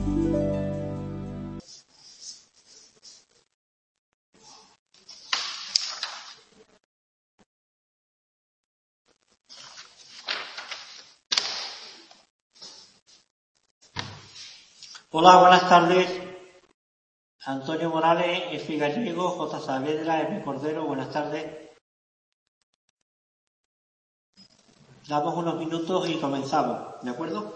Hola, buenas tardes. Antonio Morales, F. Gallego, J. Saavedra, M. Cordero, buenas tardes. Damos unos minutos y comenzamos, ¿de acuerdo?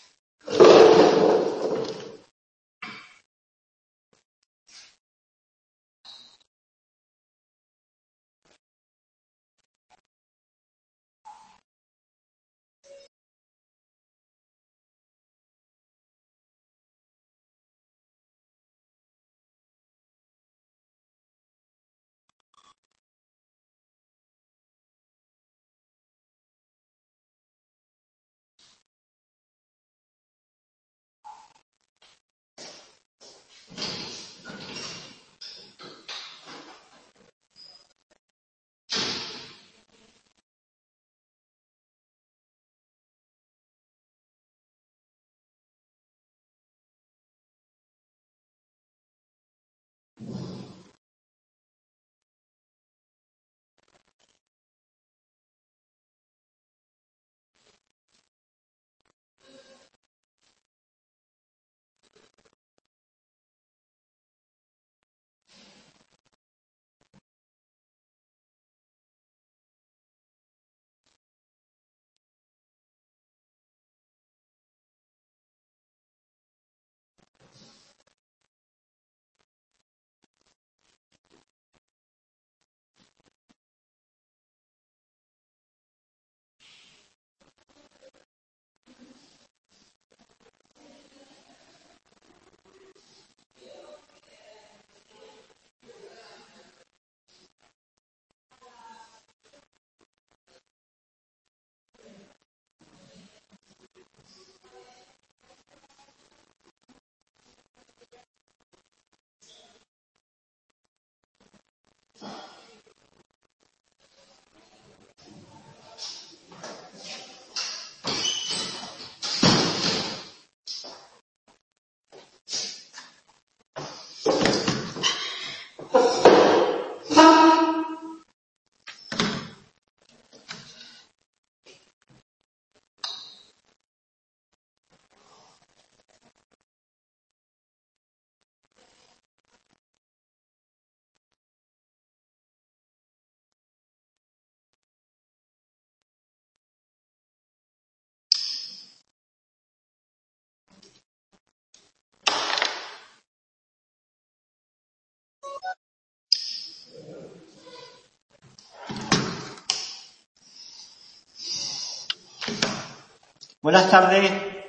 Buenas tardes,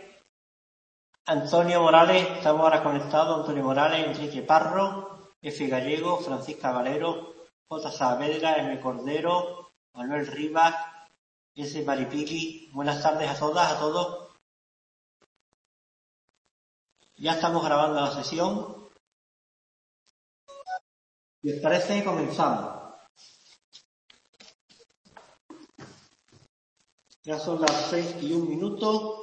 Antonio Morales, estamos ahora conectados, Antonio Morales, Enrique Parro, F. Gallego, Francisca Valero, J. Saavedra, M. Cordero, Manuel Rivas, S. Maripili. Buenas tardes a todas, a todos. Ya estamos grabando la sesión. Si os parece, comenzamos. Ya son las 6:01.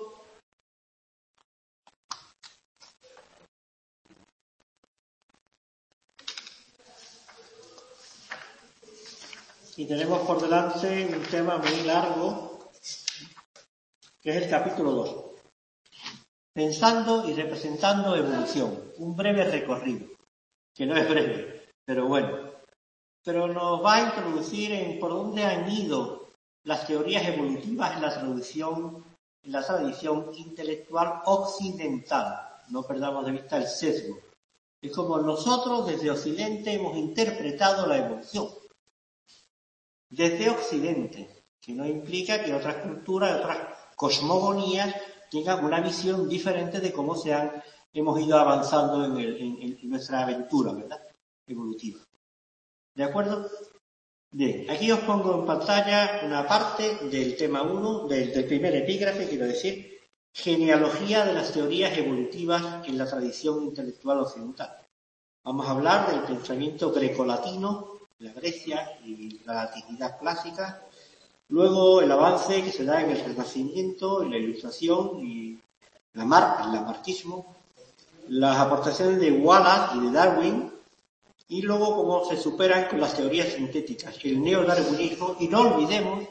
Y tenemos por delante un tema muy largo, que es el capítulo 2. Pensando y representando evolución. Un breve recorrido, que no es breve, pero bueno. Pero nos va a introducir en por dónde han ido las teorías evolutivas en la tradición intelectual occidental. No perdamos de vista el sesgo. Es como nosotros desde Occidente hemos interpretado la evolución. Desde Occidente, que no implica que otras culturas, otras cosmogonías tengan una visión diferente de cómo hemos ido avanzando en nuestra aventura, ¿verdad? Evolutiva. ¿De acuerdo? Bien, aquí os pongo en pantalla una parte del tema 1, del primer epígrafe, quiero decir, genealogía de las teorías evolutivas en la tradición intelectual occidental. Vamos a hablar del pensamiento grecolatino, la Grecia y la latinidad clásica, luego el avance que se da en el Renacimiento, en la Ilustración y el lamarquismo, las aportaciones de Wallace y de Darwin, y luego cómo se superan con las teorías sintéticas, el neodarwinismo, y no olvidemos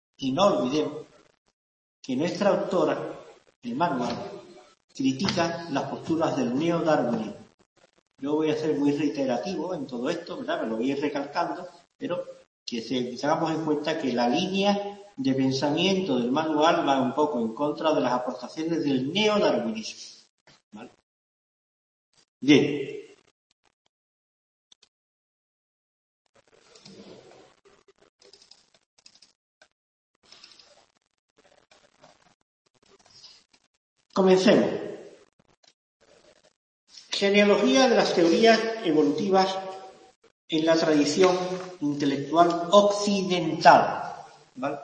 que nuestra autora, el manual, critica las posturas del neodarwinismo. Yo voy a ser muy reiterativo en todo esto, ¿verdad? Me lo voy a ir recalcando, pero que tengamos en cuenta que la línea de pensamiento del manual va un poco en contra de las aportaciones del neodarwinismo, ¿vale? Bien. Comencemos. Genealogía de las teorías evolutivas en la tradición intelectual occidental, ¿vale?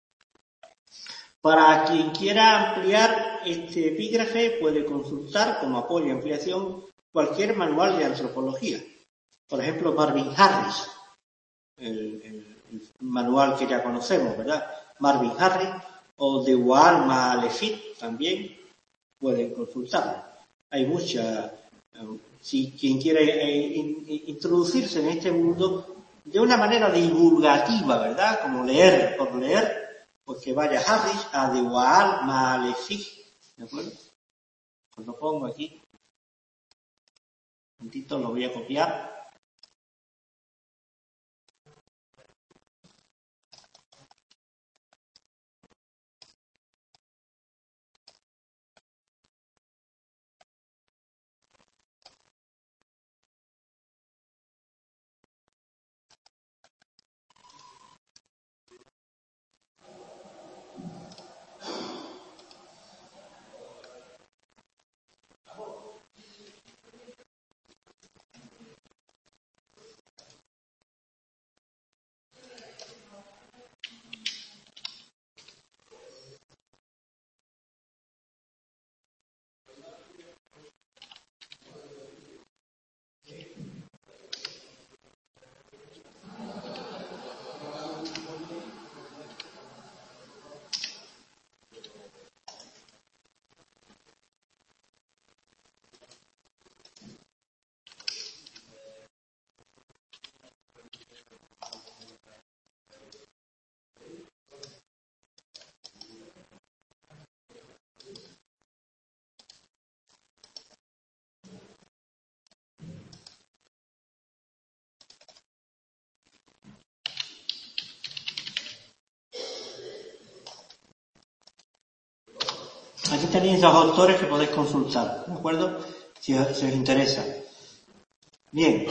Para quien quiera ampliar este epígrafe puede consultar como apoyo y ampliación cualquier manual de antropología. Por ejemplo, Marvin Harris, el manual que ya conocemos, ¿verdad? Marvin Harris, o de Waal Maalefit también pueden consultarlo. Hay mucha, si quien quiere introducirse en este mundo de una manera divulgativa, ¿verdad? Como leer por leer, pues que vaya Harris a de Waal Maalefit, ¿de acuerdo? Pues lo pongo aquí. Un momentito, lo voy a copiar. Aquí tenéis los autores que podéis consultar, ¿de acuerdo? Si os interesa. Bien.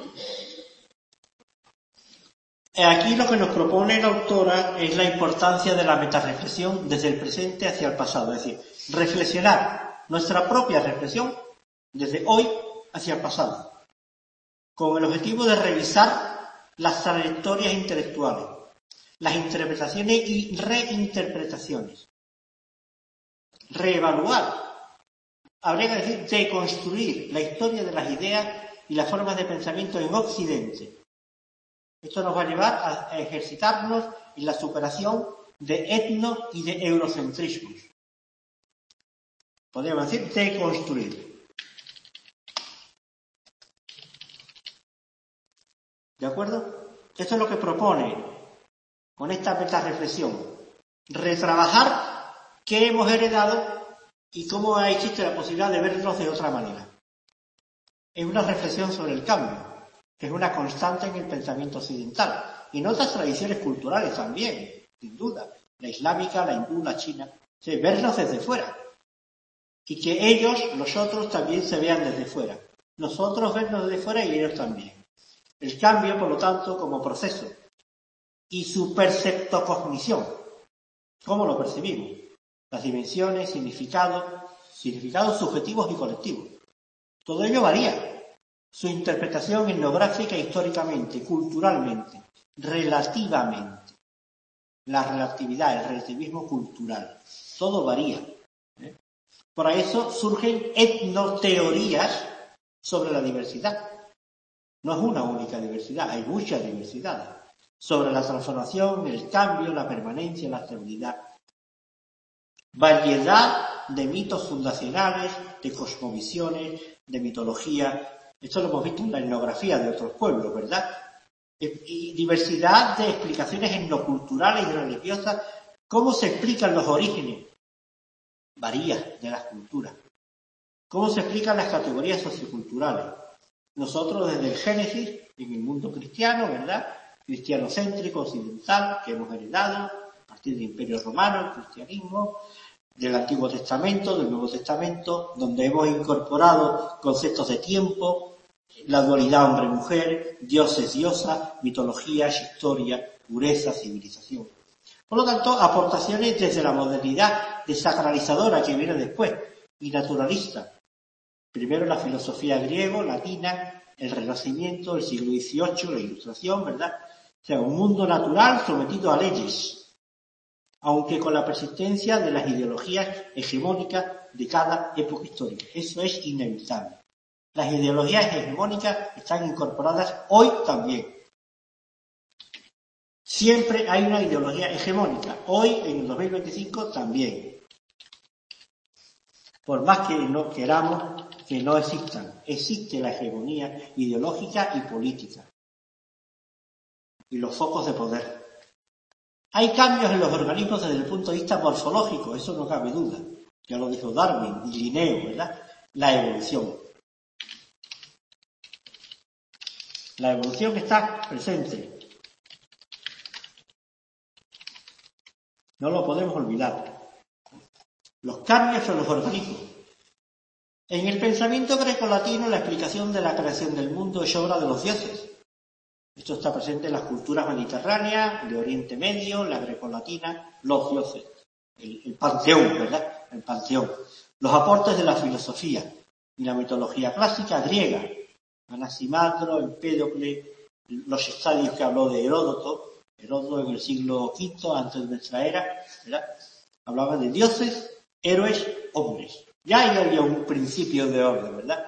Aquí lo que nos propone la autora es la importancia de la metarreflexión desde el presente hacia el pasado, es decir, reflexionar nuestra propia reflexión desde hoy hacia el pasado, con el objetivo de revisar las trayectorias intelectuales, las interpretaciones y reinterpretaciones, reevaluar, habría que decir, deconstruir la historia de las ideas y las formas de pensamiento en Occidente. Esto nos va a llevar a ejercitarnos en la superación de etno y de eurocentrismos. Podríamos decir, deconstruir. ¿De acuerdo? Esto es lo que propone con esta metarreflexión. Retrabajar qué hemos heredado y cómo existe la posibilidad de verlos de otra manera. Es una reflexión sobre el cambio, que es una constante en el pensamiento occidental y en otras tradiciones culturales también, sin duda, la islámica, la hindú, la china, verlos desde fuera y que ellos, nosotros también se vean desde fuera, nosotros vernos desde fuera y ellos también. El cambio, por lo tanto, como proceso y su perceptocognición, ¿cómo lo percibimos? Las dimensiones, significados subjetivos y colectivos. Todo ello varía. Su interpretación etnográfica, históricamente, culturalmente, relativamente. La relatividad, el relativismo cultural. Todo varía. Por eso surgen etnoteorías sobre la diversidad. No es una única diversidad, hay muchas diversidades. Sobre la transformación, el cambio, la permanencia, la estabilidad. Variedad de mitos fundacionales, de cosmovisiones, de mitología. Esto lo hemos visto en la etnografía de otros pueblos, ¿verdad? Y diversidad de explicaciones etnoculturales y religiosas. ¿Cómo se explican los orígenes? Varía de las culturas. ¿Cómo se explican las categorías socioculturales? Nosotros desde el Génesis, en el mundo cristiano, ¿verdad? Cristianocéntrico, occidental, que hemos heredado a partir del Imperio Romano, el cristianismo, del Antiguo Testamento, del Nuevo Testamento, donde hemos incorporado conceptos de tiempo, la dualidad hombre-mujer, dioses-diosas, mitologías, historia, pureza, civilización. Por lo tanto, aportaciones desde la modernidad desacralizadora que viene después y naturalista. Primero la filosofía griego, latina, el Renacimiento, el siglo XVIII, la Ilustración, ¿verdad? O sea, un mundo natural sometido a leyes, aunque con la persistencia de las ideologías hegemónicas de cada época histórica. Eso es inevitable. Las ideologías hegemónicas están incorporadas hoy también. Siempre hay una ideología hegemónica. Hoy, en el 2025, también. Por más que no queramos que no existan, existe la hegemonía ideológica y política. Y los focos de poder. Hay cambios en los organismos desde el punto de vista morfológico, eso no cabe duda. Ya lo dijo Darwin y Linneo, ¿verdad? La evolución. La evolución está presente. No lo podemos olvidar. Los cambios en los organismos. En el pensamiento grecolatino, la explicación de la creación del mundo es obra de los dioses. Esto está presente en las culturas mediterráneas, de Oriente Medio, la grecolatina, los dioses. El panteón, ¿verdad? El panteón. Los aportes de la filosofía y la mitología clásica griega. Anaximandro, Empédocle, los estadios que habló de Heródoto. Heródoto en el siglo V antes de nuestra era, ¿verdad? Hablaba de dioses, héroes, hombres. Ya ahí había un principio de orden, ¿verdad?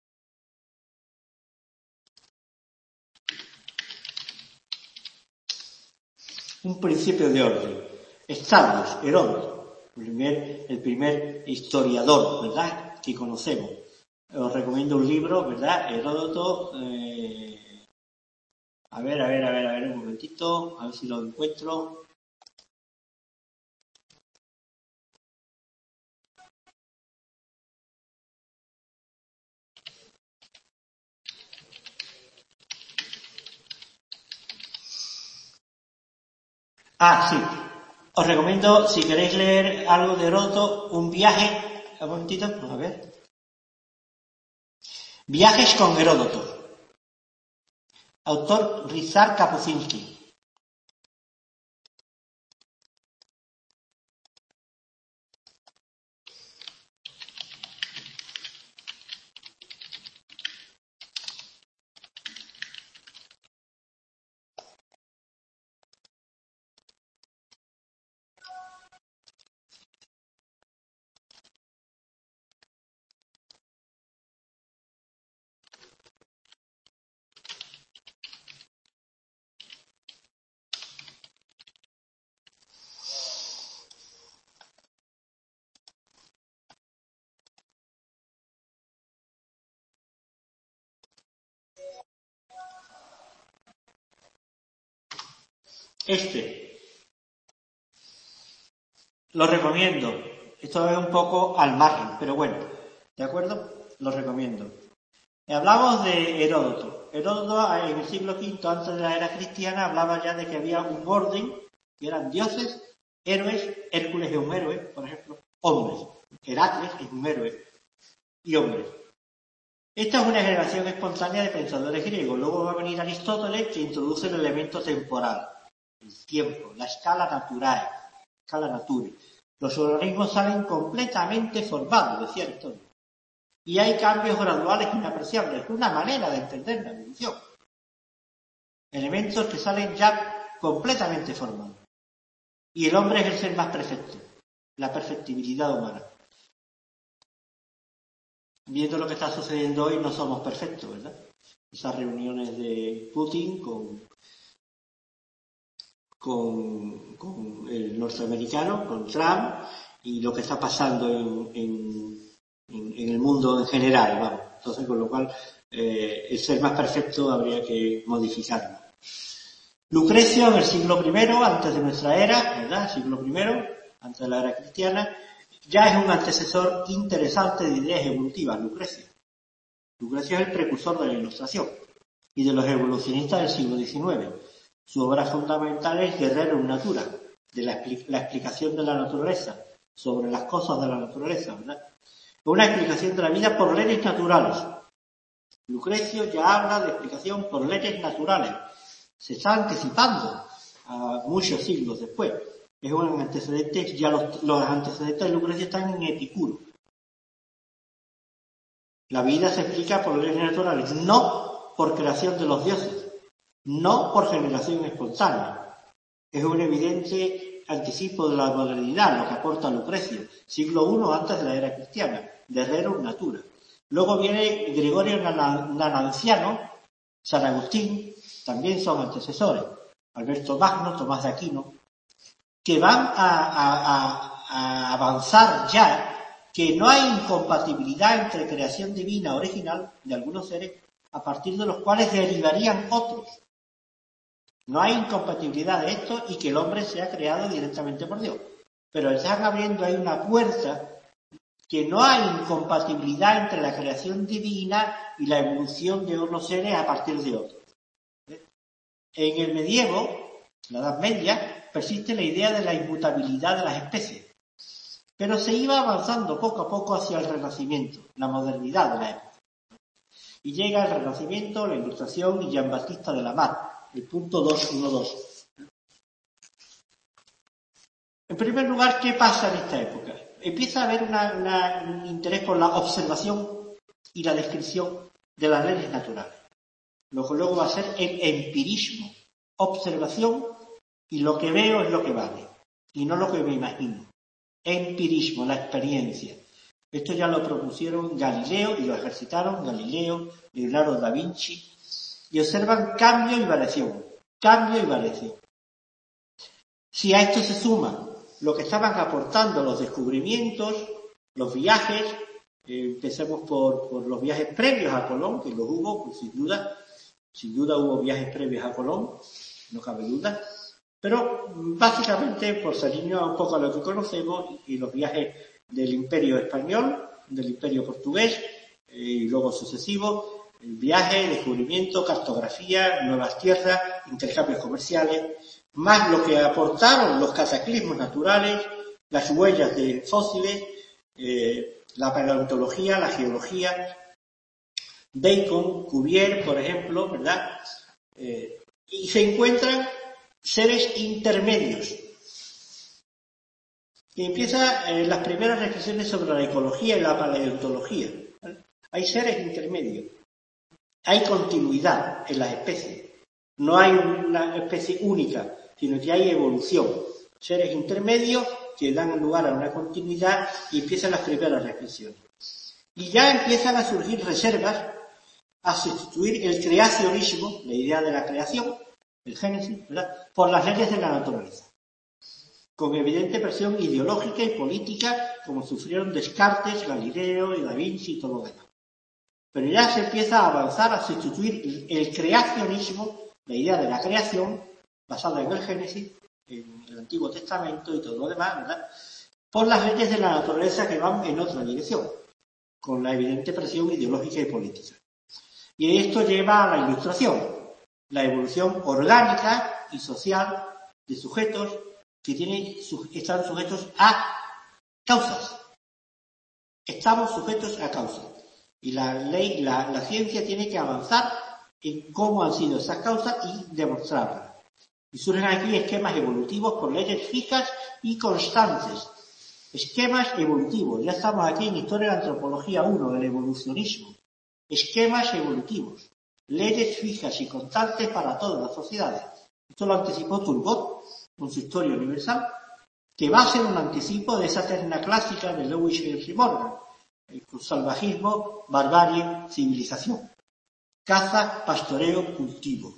Un principio de orden. Estadios, Heródoto, el primer historiador, ¿verdad?, que conocemos. Os recomiendo un libro, ¿verdad? Heródoto. A ver, un momentito, a ver si lo encuentro. Sí. Os recomiendo, si queréis leer algo de Heródoto, un viaje. Un momentito, a ver. Viajes con Heródoto. Autor Ryszard Kapuscinski. Lo recomiendo. Esto es un poco al margen, pero bueno, ¿de acuerdo? Lo recomiendo. Hablamos de Heródoto. Heródoto en el siglo V, antes de la era cristiana, hablaba ya de que había un orden, que eran dioses, héroes, Hércules es un héroe, por ejemplo, hombres. Heracles es un héroe, y hombres. Esta es una generación espontánea de pensadores griegos. Luego va a venir Aristóteles, que introduce el elemento temporal, el tiempo, la escala natural, escala natura. Los organismos salen completamente formados, decía Aristóteles. Y hay cambios graduales inapreciables. Es una manera de entender la evolución. Elementos que salen ya completamente formados. Y el hombre es el ser más perfecto. La perfectibilidad humana. Viendo lo que está sucediendo hoy, no somos perfectos, ¿verdad? Esas reuniones de Putin con el norteamericano, con Trump, y lo que está pasando en el mundo en general, vamos. Entonces, con lo cual, el ser más perfecto habría que modificarlo. Lucrecio en el siglo I, antes de nuestra era, ¿verdad? Siglo I, antes de la era cristiana, ya es un antecesor interesante de ideas evolutivas, Lucrecio. Lucrecio es el precursor de la Ilustración y de los evolucionistas del siglo XIX. Su obra fundamental es Guerrerum Natura, de la explicación de la naturaleza, sobre las cosas de la naturaleza, ¿verdad? Una explicación de la vida por leyes naturales. Lucrecio ya habla de explicación por leyes naturales. Se está anticipando a muchos siglos después. Es un antecedente, ya los antecedentes de Lucrecio están en Epicuro. La vida se explica por leyes naturales, no por creación de los dioses, no por generación espontánea. Es un evidente anticipo de la modernidad, lo que aporta Lucrecio, siglo I antes de la era cristiana, de Rerum Natura. Luego viene Gregorio Nacianceno, San Agustín, también son antecesores, Alberto Magno, Tomás de Aquino, que van a avanzar ya que no hay incompatibilidad entre creación divina original de algunos seres a partir de los cuales derivarían otros. No hay incompatibilidad de esto y que el hombre sea creado directamente por Dios. Pero están abriendo ahí una puerta que no hay incompatibilidad entre la creación divina y la evolución de unos seres a partir de otros. En el medievo, la Edad Media, persiste la idea de la inmutabilidad de las especies. Pero se iba avanzando poco a poco hacia el Renacimiento, la modernidad de la época. Y llega el Renacimiento, la Ilustración y Jean Baptiste de Lamarck, el punto 212. En primer lugar, ¿qué pasa en esta época? Empieza a haber un interés por la observación y la descripción de las leyes naturales. Lo que luego va a ser el empirismo, observación, y lo que veo es lo que vale, y no lo que me imagino. Empirismo, la experiencia. Esto ya lo propusieron Galileo y lo ejercitaron Galileo, Leonardo da Vinci, y observan cambio y variación. Cambio y variación. Si a esto se suma lo que estaban aportando los descubrimientos, los viajes, empecemos por los viajes previos a Colón, que los hubo, pues sin duda hubo viajes previos a Colón, no cabe duda. Pero básicamente, por salirnos un poco a lo que conocemos, y los viajes del Imperio Español, del Imperio Portugués, y luego sucesivos, el viaje, descubrimiento, cartografía, nuevas tierras, intercambios comerciales, más lo que aportaron los cataclismos naturales, las huellas de fósiles, la paleontología, la geología, Bacon, Cuvier, por ejemplo, ¿verdad? Y se encuentran seres intermedios. Y empiezan las primeras reflexiones sobre la ecología y la paleontología. Hay seres intermedios. Hay continuidad en las especies. No hay una especie única, sino que hay evolución. Seres intermedios que dan lugar a una continuidad y empiezan las primeras reflexiones. Y ya empiezan a surgir reservas a sustituir el creacionismo, la idea de la creación, el Génesis, ¿verdad?, por las leyes de la naturaleza, con evidente presión ideológica y política, como sufrieron Descartes, Galileo y Da Vinci y todo lo demás. Pero ya se empieza a avanzar a sustituir el creacionismo, la idea de la creación, basada en el Génesis, en el Antiguo Testamento y todo lo demás, ¿verdad?, por las leyes de la naturaleza que van en otra dirección, con la evidente presión ideológica y política. Y esto lleva a la Ilustración, la evolución orgánica y social de sujetos que están sujetos a causas. Estamos sujetos a causas. Y la ciencia tiene que avanzar en cómo han sido esas causas y demostrarlas. Y surgen aquí esquemas evolutivos por leyes fijas y constantes. Esquemas evolutivos. Ya estamos aquí en Historia de la Antropología 1, del evolucionismo. Esquemas evolutivos. Leyes fijas y constantes para todas las sociedades. Esto lo anticipó Turgot con su Historia Universal, que va a ser un anticipo de esa terna clásica de Lewis y Henry Morgan, con salvajismo, barbarie, civilización. Caza, pastoreo, cultivo.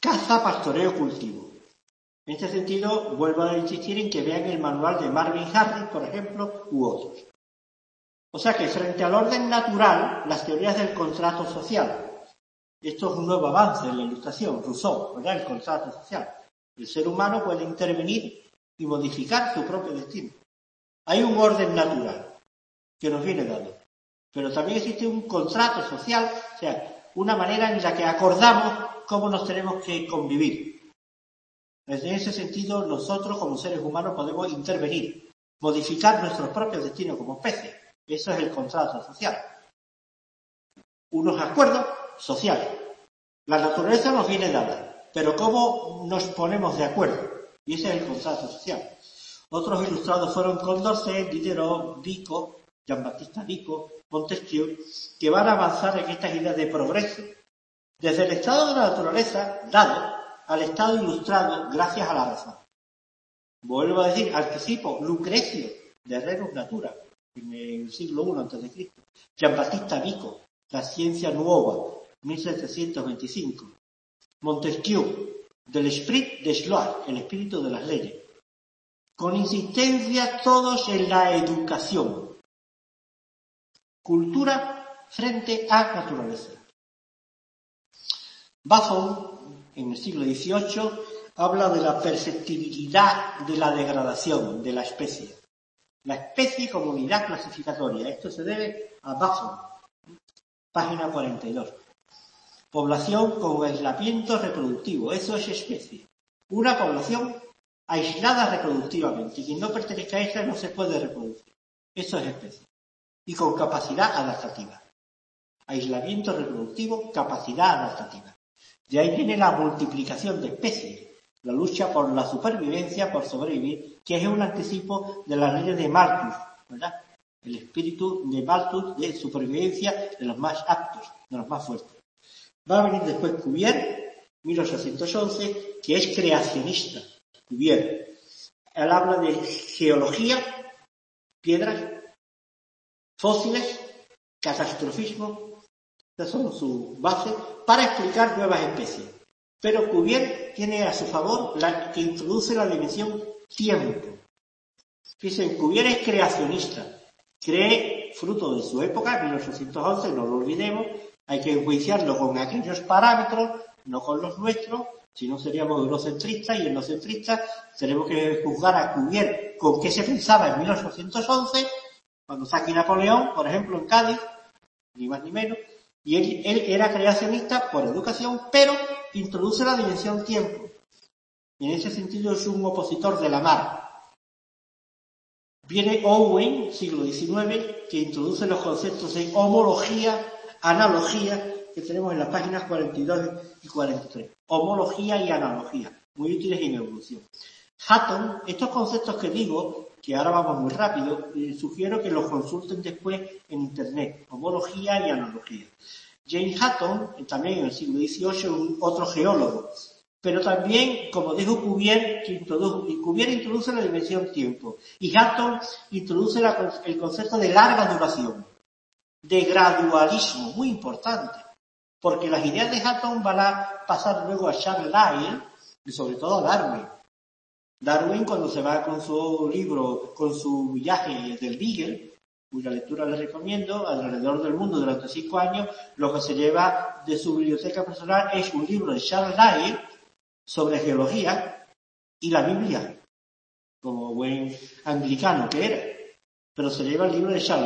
caza, pastoreo, cultivo. En este sentido, vuelvo a insistir en que vean el manual de Marvin Harris, por ejemplo, u otros. O sea que frente al orden natural, las teorías del contrato social. Esto es un nuevo avance en la Ilustración, Rousseau, ¿verdad? El contrato social. El ser humano puede intervenir y modificar su propio destino. Hay un orden natural que nos viene dado, pero también existe un contrato social, o sea, una manera en la que acordamos cómo nos tenemos que convivir. En ese sentido, nosotros como seres humanos podemos intervenir, modificar nuestros propios destinos como especies. Eso es el contrato social. Unos acuerdos sociales. La naturaleza nos viene dada, pero ¿cómo nos ponemos de acuerdo? Y ese es el contrato social. Otros ilustrados fueron Condorcet, Diderot, Vico, Jean-Baptiste Vico, Montesquieu, que van a avanzar en estas ideas de progreso, desde el estado de la naturaleza dado al estado ilustrado gracias a la razón. Vuelvo a decir, anticipo, Lucrecio, de Rerum Natura, en el siglo I a.C., Jean-Baptiste Vico, La ciencia nueva, 1725, Montesquieu, del Esprit des lois, el espíritu de las leyes. Con insistencia todos en la educación. Cultura frente a naturaleza. Buffon, en el siglo XVIII, habla de la perceptibilidad de la degradación de la especie. La especie como unidad clasificatoria. Esto se debe a Buffon, página 42. Población con aislamiento reproductivo. Eso es especie. Una población aislada reproductivamente, y quien no pertenezca a ella no se puede reproducir. Eso es especie. Y con capacidad adaptativa. Aislamiento reproductivo, capacidad adaptativa. De ahí viene la multiplicación de especies, la lucha por la supervivencia, por sobrevivir, que es un anticipo de las leyes de Malthus, ¿verdad? El espíritu de Malthus de supervivencia de los más aptos, de los más fuertes. Va a venir después Cuvier, 1811, que es creacionista. Cuvier. Él habla de geología, piedras, fósiles, catastrofismo. Estas son sus bases para explicar nuevas especies. Pero Cuvier tiene a su favor la que introduce la dimensión tiempo. Fíjense, Cuvier es creacionista. Cree, fruto de su época, 1811, no lo olvidemos, hay que enjuiciarlo con aquellos parámetros, no con los nuestros, si no seríamos eurocentristas y etnocentristas. Tenemos que juzgar a Cuvier con qué se pensaba en 1811, cuando está aquí Napoleón, por ejemplo, en Cádiz, ni más ni menos, y él era creacionista por educación, pero introduce la dimensión tiempo. Y en ese sentido es un opositor de la mar. Viene Owen, siglo XIX, que introduce los conceptos de homología, analogía, que tenemos en las páginas 42 y 43. Homología y analogía, muy útiles en evolución. Hutton, estos conceptos que digo, que ahora vamos muy rápido, sugiero que los consulten después en Internet. Homología y analogía. James Hutton, también en el siglo XVIII, otro geólogo. Pero también, como dijo Cuvier, Cuvier introduce la dimensión tiempo. Y Hutton introduce el concepto de larga duración, de gradualismo, muy importante. Porque las ideas de Hutton van a pasar luego a Charles Lyell y sobre todo a Darwin. Darwin, cuando se va con su libro, con su viaje del Beagle, cuya lectura les recomiendo, alrededor del mundo durante 5 años, lo que se lleva de su biblioteca personal es un libro de Charles Lyell sobre geología y la Biblia, como buen anglicano que era, pero se lleva el libro de Charles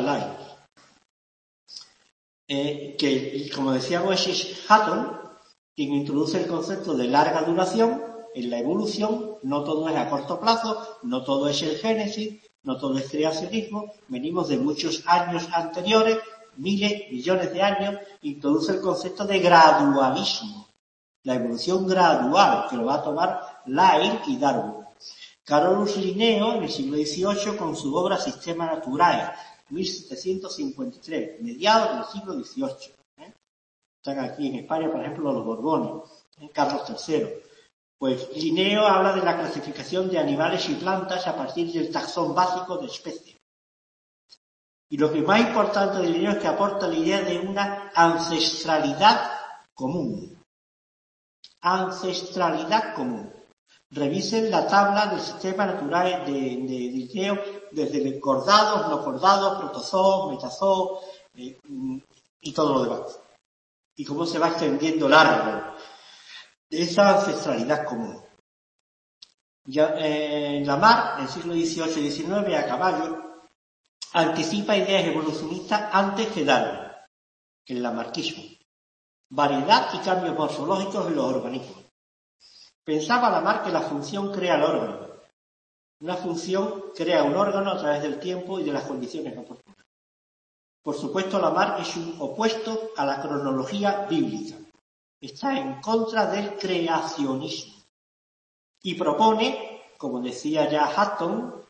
Lyell, que, como decíamos, es Hutton quien introduce el concepto de larga duración en la evolución. No todo es a corto plazo, no todo es el génesis, no todo es creacionismo, venimos de muchos años anteriores, miles, millones de años, introduce el concepto de gradualismo. La evolución gradual, que lo va a tomar Lyell y Darwin. Carolus Linneo, en el siglo XVIII, con su obra Systema Naturae, 1753, mediados del siglo XVIII. Están aquí en España, por ejemplo, los Borbones, Carlos III. Pues Linneo habla de la clasificación de animales y plantas a partir del taxón básico de especies. Y lo que más importante de Linneo es que aporta la idea de una ancestralidad común. ancestralidad común. Revisen la tabla del sistema natural de Linneo desde cordados, no cordados, protozoos, metazoos y todo lo demás. Y cómo se va extendiendo el árbol de esa ancestralidad común. Ya, Lamarck, en el siglo XVIII y XIX, a caballo, anticipa ideas evolucionistas antes que Darwin, que el lamarckismo. Variedad y cambios morfológicos en los organismos. Pensaba Lamarck que la función crea el órgano. Una función crea un órgano a través del tiempo y de las condiciones oportunas. Por supuesto, Lamarck es un opuesto a la cronología bíblica. Está en contra del creacionismo. Y propone, como decía ya Hutton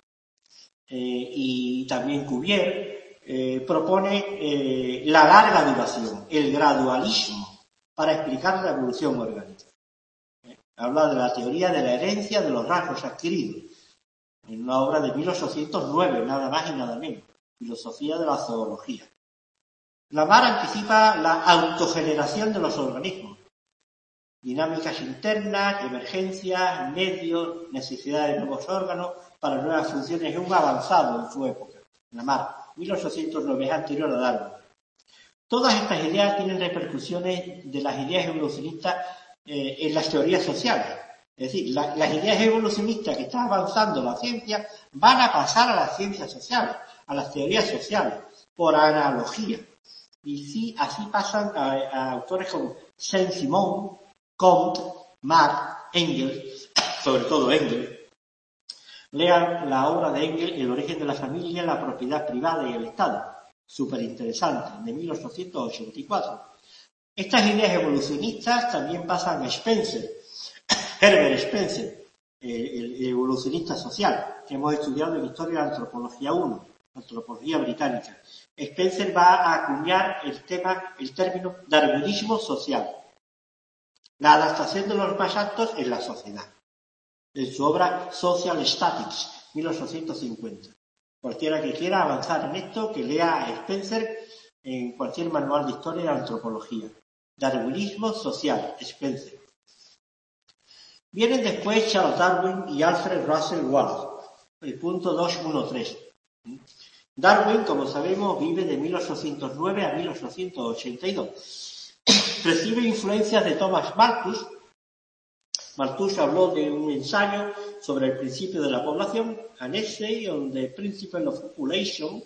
y también Cuvier, propone la larga duración, el gradualismo, para explicar la evolución orgánica. Habla de la teoría de la herencia de los rasgos adquiridos, en una obra de 1809, nada más y nada menos, Filosofía de la zoología. Lamarck anticipa la autogeneración de los organismos, dinámicas internas, emergencias, medios, necesidad de nuevos órganos para nuevas funciones. Es un avanzado en su época. Lamarck, 1809, es anterior a Darwin. Todas estas ideas tienen repercusiones de las ideas evolucionistas en las teorías sociales. Es decir, las ideas evolucionistas que está avanzando la ciencia van a pasar a las ciencias sociales, a las teorías sociales, por analogía. Y sí, así pasan a autores como Saint-Simon, Comte, Marx, Engels, sobre todo Engels. Lean la obra de Engels, El origen de la familia, la propiedad privada y el Estado. Súper interesante, de 1884. Estas ideas evolucionistas también pasan a Spencer, Herbert Spencer, el evolucionista social, que hemos estudiado en Historia de la Antropología 1, Antropología Británica. Spencer va a acuñar el término darwinismo social, la adaptación de los más aptos en la sociedad, en su obra Social Statics, 1850. Cualquiera que quiera avanzar en esto, que lea a Spencer en cualquier manual de historia de la antropología. Darwinismo social, Spencer. Vienen después Charles Darwin y Alfred Russel Wallace, el punto 213. Darwin, como sabemos, vive de 1809 a 1882. Recibe influencias de Thomas Malthus. Malthus habló de un ensayo sobre el principio de la población, An Essay on the Principle of Population,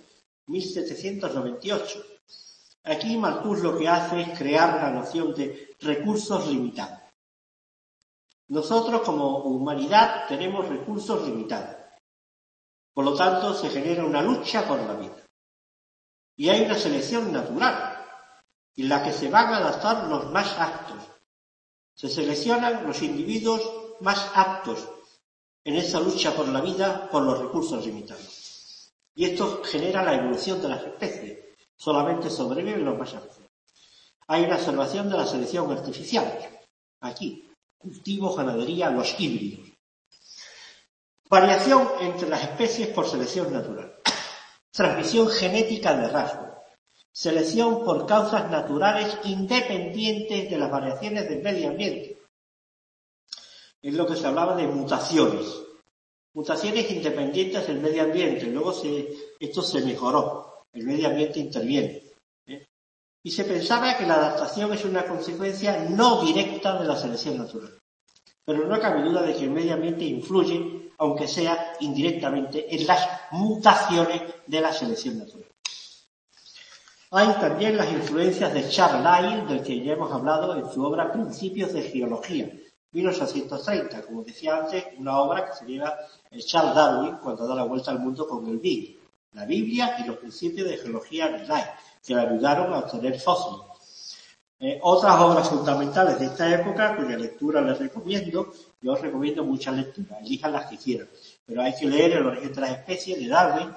1798. Aquí Malthus lo que hace es crear la noción de recursos limitados. Nosotros como humanidad tenemos recursos limitados. Por lo tanto, se genera una lucha por la vida. Y hay una selección natural, en la que se van a adaptar los más aptos. Se seleccionan los individuos más aptos en esa lucha por la vida por los recursos limitados. Y esto genera la evolución de las especies. Solamente sobreviven los más aptos. Hay una observación de la selección artificial. Aquí, cultivo, ganadería, los híbridos. Variación entre las especies por selección natural. Transmisión genética de rasgos. Selección por causas naturales independientes de las variaciones del medio ambiente. Es lo que se hablaba de mutaciones. Mutaciones independientes del medio ambiente. Luego esto se mejoró. El medio ambiente interviene. Y se pensaba que la adaptación es una consecuencia no directa de la selección natural. Pero no cabe duda de que el medio ambiente influye, aunque sea indirectamente, en las mutaciones de la selección natural. Hay también las influencias de Charles Lyell, del que ya hemos hablado en su obra Principios de Geología, 1830, como decía antes, una obra que se lleva Charles Darwin cuando da la vuelta al mundo con el Big, la Biblia y los principios de geología de Lyell, que le ayudaron a obtener fósiles. Otras obras fundamentales de esta época, cuya lectura les recomiendo, yo os recomiendo muchas lecturas, elijan las que quieran, pero hay que leer El origen de las especies de Darwin,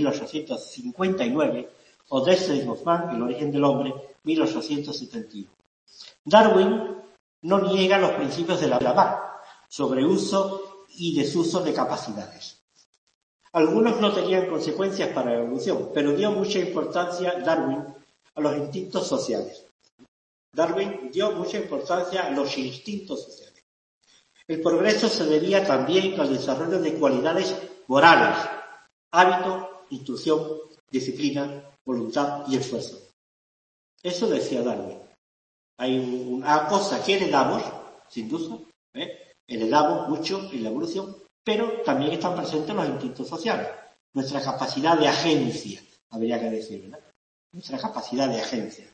1859, o Desmond Hoffman, El origen del hombre, 1871. Darwin no niega los principios de Lamarck sobre uso y desuso de capacidades. Algunos no tenían consecuencias para la evolución, pero dio mucha importancia Darwin a los instintos sociales. Darwin dio mucha importancia a los instintos sociales. El progreso se debía también al desarrollo de cualidades morales, hábito, instrucción, disciplina, voluntad y esfuerzo. Eso decía Darwin. Hay una cosa que heredamos, sin duda, heredamos mucho en la evolución, pero también están presentes los instintos sociales. Nuestra capacidad de agencia, habría que decir, ¿verdad? Nuestra capacidad de agencia.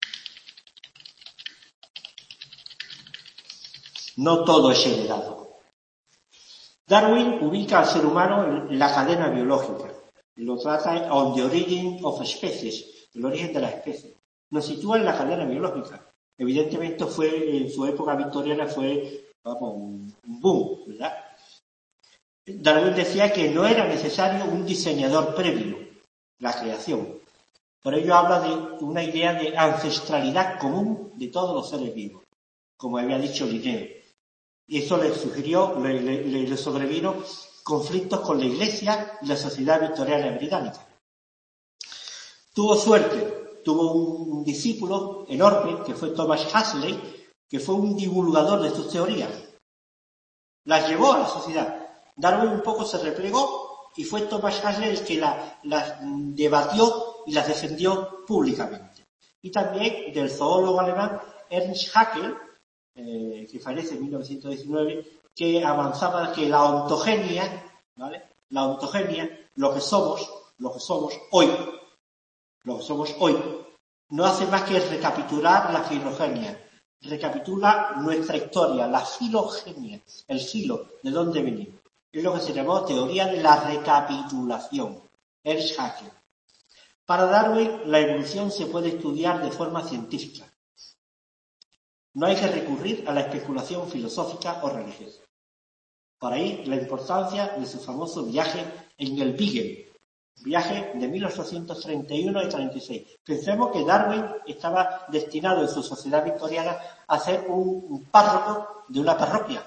No todo es heredado. Darwin ubica al ser humano en la cadena biológica. Lo trata on the origin of species, el origen de la especie. Nos sitúa en la cadena biológica. Evidentemente en su época victoriana fue un boom, ¿verdad? Darwin decía que no era necesario un diseñador previo, la creación. Por ello habla de una idea de ancestralidad común de todos los seres vivos, como había dicho Linneo. Y eso le sobrevino conflictos con la Iglesia y la sociedad victoriana británica. Tuvo suerte, tuvo un discípulo enorme, que fue Thomas Huxley, que fue un divulgador de sus teorías. Las llevó a la sociedad. Darwin un poco se replegó y fue Thomas Huxley el que las debatió y las defendió públicamente. Y también del zoólogo alemán Ernst Haeckel, que fallece en 1919, que avanzaba que la ontogenia, ¿vale? La ontogenia, lo que somos hoy, no hace más que recapitular la filogenia, recapitula nuestra historia, la filogenia, el filo, de dónde venimos. Es lo que se llamó teoría de la recapitulación, Ernst Haeckel. Para Darwin, la evolución se puede estudiar de forma científica. No hay que recurrir a la especulación filosófica o religiosa. Por ahí la importancia de su famoso viaje en el Beagle, viaje de 1831 y 36. Pensemos que Darwin estaba destinado en su sociedad victoriana a ser un párroco de una parroquia,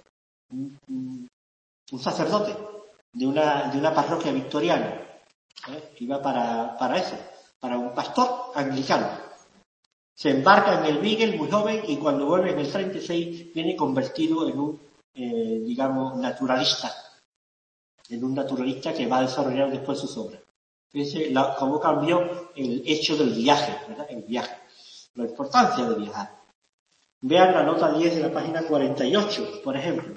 un sacerdote de una parroquia victoriana. Iba para eso, para un pastor anglicano. Se embarca en el Beagle muy joven y cuando vuelve en el 36 viene convertido en un, naturalista. En un naturalista que va a desarrollar después sus obras. Fíjense cómo cambió el hecho del viaje, ¿verdad? El viaje. La importancia de viajar. Vean la nota 10 de la página 48, por ejemplo.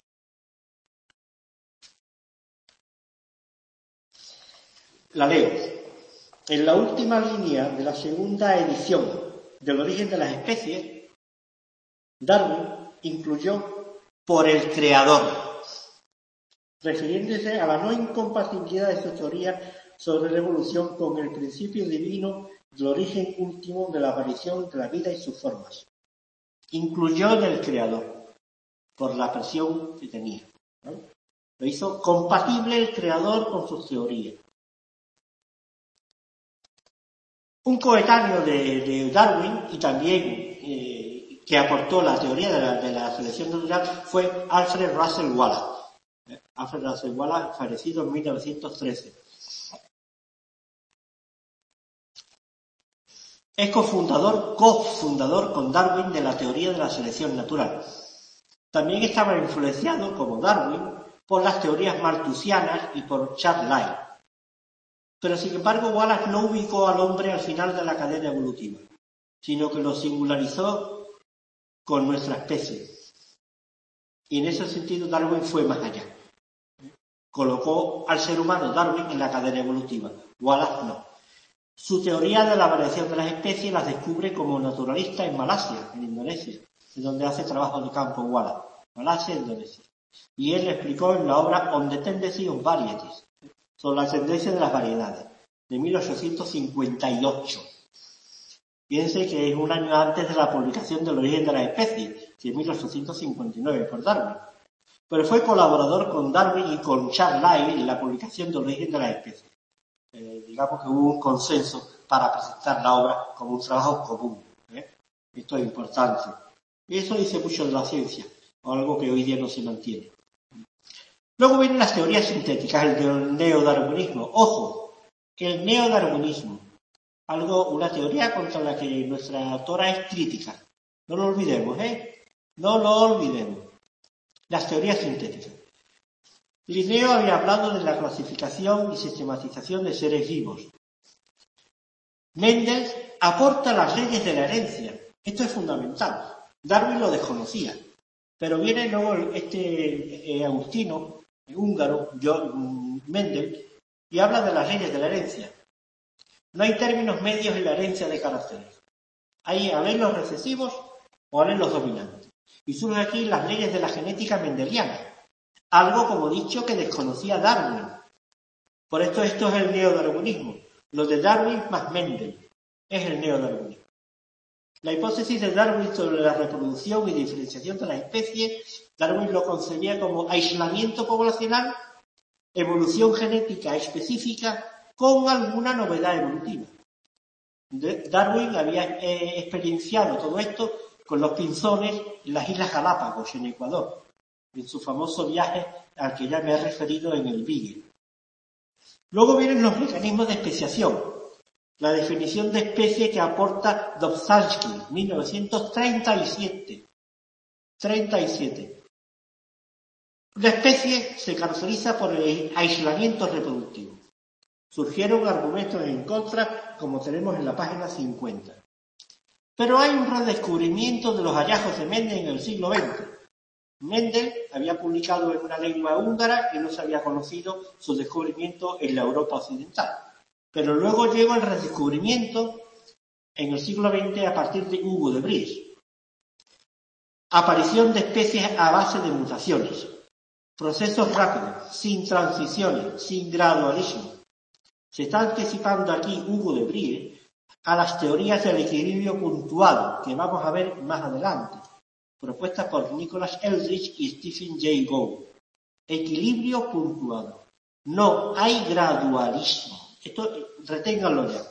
La leo. En la última línea de la segunda edición del origen de las especies, Darwin incluyó por el creador, refiriéndose a la no incompatibilidad de su teoría sobre la evolución con el principio divino del origen último de la aparición de la vida y sus formas. Incluyó en el creador, por la presión que tenía, ¿no? Lo hizo compatible el creador con sus teorías. Un coetáneo de Darwin y también que aportó la teoría de la selección natural fue Alfred Russel Wallace. Alfred Russel Wallace, fallecido en 1913. Es cofundador con Darwin de la teoría de la selección natural. También estaba influenciado, como Darwin, por las teorías malthusianas y por Charles Lyell. Pero sin embargo Wallace no ubicó al hombre al final de la cadena evolutiva, sino que lo singularizó con nuestra especie. Y en ese sentido Darwin fue más allá. Colocó al ser humano, Darwin, en la cadena evolutiva. Wallace no. Su teoría de la variación de las especies las descubre como naturalista en Malasia, en Indonesia, en donde hace trabajo de campo Wallace. Malasia, Indonesia. Y él explicó en la obra On the Tendency of Varieties, sobre la tendencia de las variedades, de 1858. Piense que es un año antes de la publicación del origen de las especies, que es 1859 por Darwin. Pero fue colaborador con Darwin y con Charles Lyell en la publicación del origen de las especies. Digamos que hubo un consenso para presentar la obra como un trabajo común. Esto es importante. Y eso dice mucho de la ciencia, algo que hoy día no se mantiene. Luego vienen las teorías sintéticas, el neodarwinismo. Ojo, que el neodarwinismo una teoría contra la que nuestra autora es crítica. No lo olvidemos, No lo olvidemos. Las teorías sintéticas. Linneo había hablado de la clasificación y sistematización de seres vivos. Mendel aporta las leyes de la herencia. Esto es fundamental. Darwin lo desconocía. Pero viene luego agustino, húngaro, Mendel, y habla de las leyes de la herencia. No hay términos medios en la herencia de caracteres. Hay alelos recesivos o alelos dominantes. Y surgen aquí las leyes de la genética mendeliana. Algo, como he dicho, que desconocía Darwin. Por esto es el neodarwinismo. Lo de Darwin más Mendel es el neodarwinismo. La hipótesis de Darwin sobre la reproducción y diferenciación de las especies, Darwin lo concebía como aislamiento poblacional, evolución genética específica con alguna novedad evolutiva. Darwin había experienciado todo esto con los pinzones en las Islas Galápagos, en Ecuador, en su famoso viaje al que ya me he referido en el Beagle. Luego vienen los mecanismos de especiación. La definición de especie que aporta Dobzhansky, 1937. La especie se caracteriza por el aislamiento reproductivo. Surgieron argumentos en contra, como tenemos en la página 50. Pero hay un redescubrimiento de los hallazgos de Mendel en el siglo XX. Mendel había publicado en una lengua húngara y no se había conocido su descubrimiento en la Europa occidental. Pero luego llegó el redescubrimiento en el siglo XX a partir de Hugo de Vries. Aparición de especies a base de mutaciones. Procesos rápidos, sin transiciones, sin gradualismo. Se está anticipando aquí Hugo de Vries a las teorías del equilibrio puntuado, que vamos a ver más adelante, propuestas por Nicholas Eldridge y Stephen Jay Gould. Equilibrio puntuado. No hay gradualismo. Esto reténganlo ya.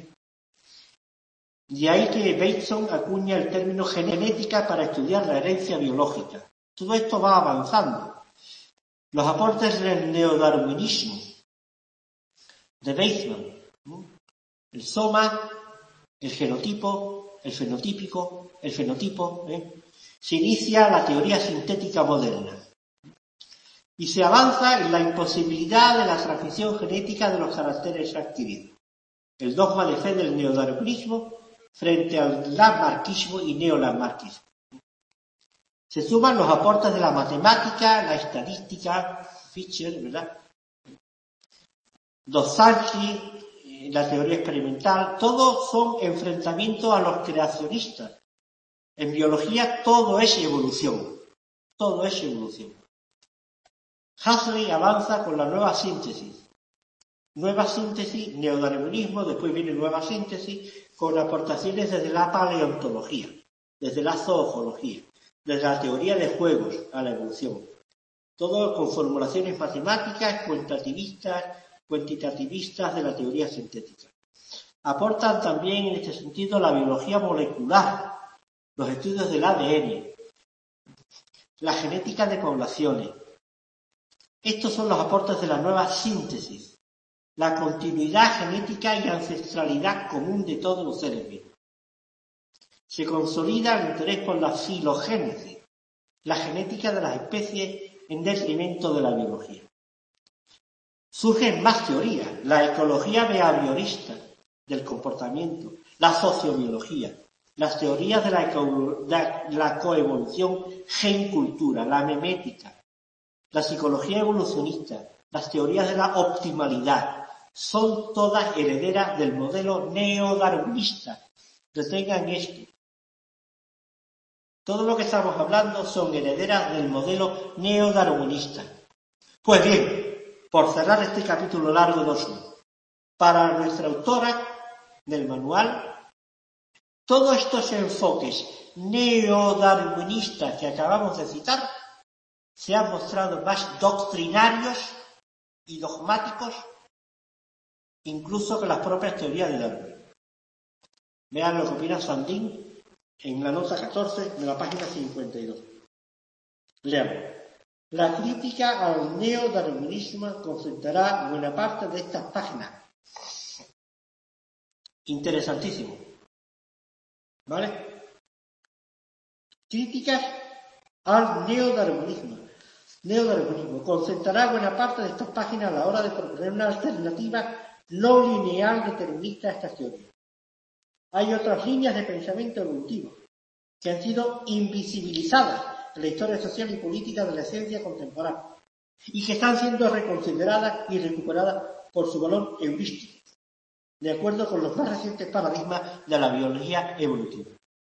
De ahí que Bateson acuña el término genética para estudiar la herencia biológica. Todo esto va avanzando. Los aportes del neodarwinismo de Bateman, el soma, el genotipo, el fenotípico, el fenotipo, se inicia la teoría sintética moderna. Y se avanza en la imposibilidad de la transmisión genética de los caracteres adquiridos. El dogma de fe del neodarwinismo frente al lamarckismo y neolamarckismo. Se suman los aportes de la matemática, la estadística, Fischer, ¿verdad? Dobzhansky, la teoría experimental, todos son enfrentamientos a los creacionistas. En biología todo es evolución. Todo es evolución. Huxley avanza con la nueva síntesis. Nueva síntesis, neodarwinismo, después viene nueva síntesis, con aportaciones desde la paleontología, desde la zoología, desde la teoría de juegos a la evolución. Todo con formulaciones matemáticas, cuantitativistas de la teoría sintética. Aportan también en este sentido la biología molecular, los estudios del ADN, la genética de poblaciones. Estos son los aportes de la nueva síntesis, la continuidad genética y ancestralidad común de todos los seres vivos. Se consolida el interés por la filogénesis, la genética de las especies en detrimento de la biología. Surgen más teorías, la ecología behaviorista del comportamiento, la sociobiología, las teorías de la coevolución gen-cultura, la memética, la psicología evolucionista, las teorías de la optimalidad, son todas herederas del modelo neodarwinista. Retengan esto. Todo lo que estamos hablando son herederas del modelo neodarwinista. Pues bien, por cerrar este capítulo largo de Oslo, para nuestra autora del manual, todos estos enfoques neodarwinistas que acabamos de citar se han mostrado más doctrinarios y dogmáticos incluso que las propias teorías de Darwin. Vean lo que opina Sandin en la nota 14 de la página 52. Leamos. La crítica al neodarwinismo concentrará buena parte de estas páginas Interesantísimo. ¿Vale? Críticas al neodarwinismo. Concentrará buena parte de estas páginas a la hora de proponer una alternativa no lineal determinista a estas teorías. Hay otras líneas de pensamiento evolutivo que han sido invisibilizadas en la historia social y política de la ciencia contemporánea y que están siendo reconsideradas y recuperadas por su valor heurístico, de acuerdo con los más recientes paradigmas de la biología evolutiva.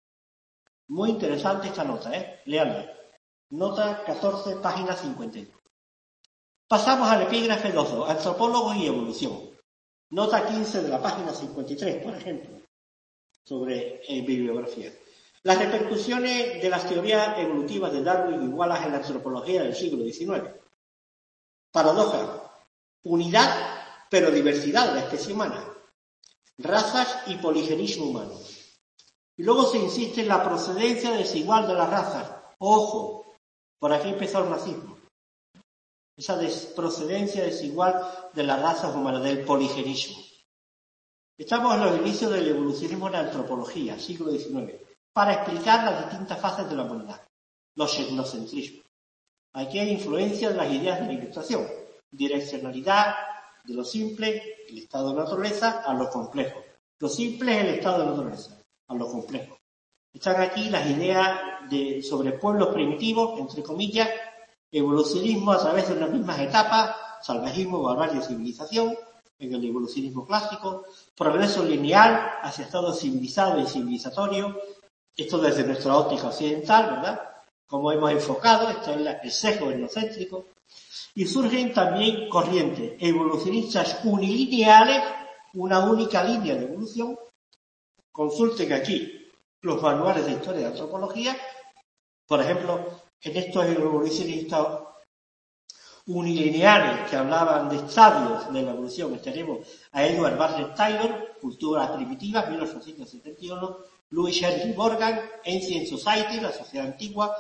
Muy interesante esta nota, Léanla. Nota 14, página 52. Pasamos al epígrafe 2, antropólogos y evolución. Nota 15 de la página 53, por ejemplo, sobre bibliografía. Las repercusiones de las teorías evolutivas de Darwin igualas en la antropología del siglo XIX. Paradoja. Unidad, pero diversidad de la especie humana. Razas y poligenismo humano. Y luego se insiste en la procedencia desigual de las razas. Ojo, por aquí empezó el racismo. Esa procedencia desigual de las razas humanas, del poligenismo. Estamos en los inicios del evolucionismo en la antropología, siglo XIX, para explicar las distintas fases de la humanidad, los etnocentrismos. Aquí hay influencia de las ideas de la Ilustración, direccionalidad de lo simple, el estado de naturaleza, a lo complejo. Lo simple es el estado de naturaleza, a lo complejo. Están aquí las ideas sobre pueblos primitivos, entre comillas, evolucionismo a través de unas mismas etapas, salvajismo, barbarie, civilización, en el evolucionismo clásico, progreso lineal hacia estado civilizado y civilizatorio, esto desde nuestra óptica occidental, ¿verdad? Como hemos enfocado, esto es el sesgo etnocéntrico, y surgen también corrientes evolucionistas unilineales, una única línea de evolución. Consulten aquí los manuales de historia de antropología, por ejemplo, en estos evolucionistas unilineales que hablaban de estadios de la evolución, tenemos a Edward Bartlett Taylor, Cultura Primitiva, 1871, Louis Henry Morgan, Ancient Society, la Sociedad Antigua,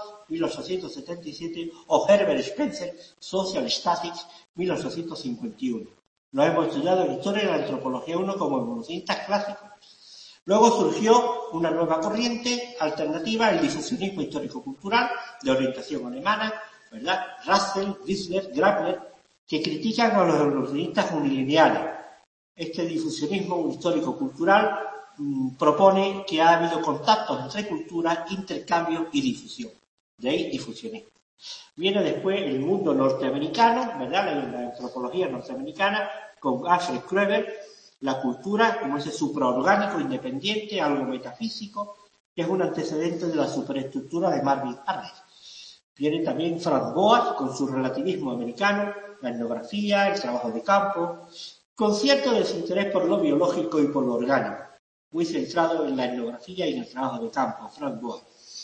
1877, o Herbert Spencer, Social Statics, 1851. Lo hemos estudiado en Historia de la Antropología 1 como evolucionistas clásicos. Luego surgió una nueva corriente alternativa, el difusionismo histórico-cultural de orientación alemana, ¿verdad? Russell, Wissler, Grabner, que critican a los evolucionistas unilineales. Este difusionismo histórico-cultural propone que ha habido contactos entre culturas, intercambio y difusión. De ahí difusionismo. Viene después el mundo norteamericano, ¿verdad? La antropología norteamericana, con Alfred Kroeber, la cultura como ese supraorgánico independiente, algo metafísico, que es un antecedente de la superestructura de Marvin Harris. Viene también Frank Boas con su relativismo americano, la etnografía, el trabajo de campo, con cierto desinterés por lo biológico y por lo orgánico, muy centrado en la etnografía y en el trabajo de campo, Frank Boas.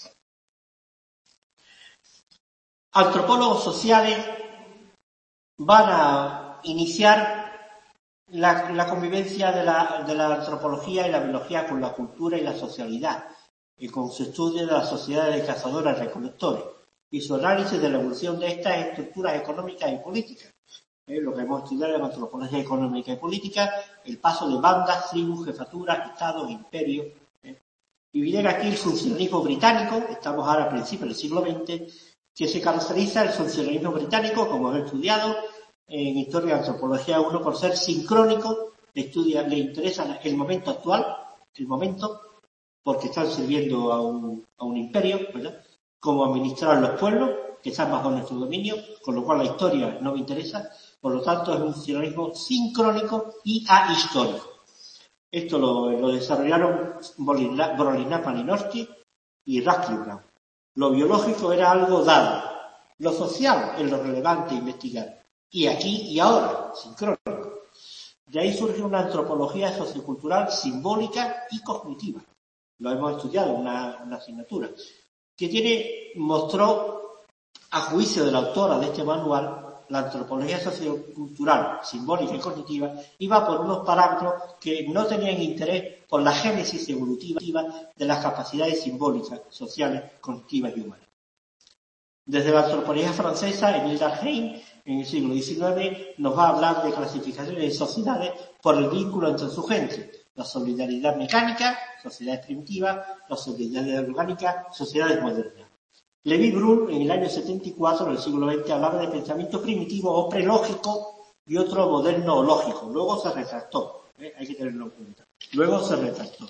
Antropólogos sociales van a iniciar la convivencia de la antropología y la biología con la cultura y la socialidad, y con su estudio de las sociedades de cazadores y recolectores, y su análisis de la evolución de estas estructuras económicas y políticas. Lo que hemos estudiado en antropología económica y política, el paso de bandas, tribus, jefaturas, estados, imperios. Y viene aquí el funcionalismo británico, estamos ahora a principios del siglo XX, que se caracteriza el funcionalismo británico, como hemos estudiado en Historia de Antropología 1, por ser sincrónico, le interesa el momento actual, porque están sirviendo a un imperio, ¿verdad? Cómo administrar los pueblos, que están bajo nuestro dominio, con lo cual la historia no me interesa, por lo tanto es un funcionalismo sincrónico y ahistórico. Esto lo desarrollaron Bronislaw Malinowski y Radcliffe Brown. Lo biológico era algo dado, lo social es lo relevante a investigar, y aquí y ahora, sincrónico. De ahí surge una antropología sociocultural simbólica y cognitiva. Lo hemos estudiado en una asignatura, que mostró, a juicio de la autora de este manual, la antropología sociocultural, simbólica y cognitiva, iba por unos parámetros que no tenían interés por la génesis evolutiva de las capacidades simbólicas, sociales, cognitivas y humanas. Desde la antropología francesa, Émile Durkheim, en el siglo XIX, nos va a hablar de clasificaciones de sociedades por el vínculo entre su gente, La solidaridad mecánica, sociedades primitivas, la solidaridad orgánica, sociedades modernas. Lévi-Brun, en el año 74 del siglo XX, hablaba de pensamiento primitivo o prelógico y otro moderno o lógico. Luego se retractó, hay que tenerlo en cuenta. Luego se retractó.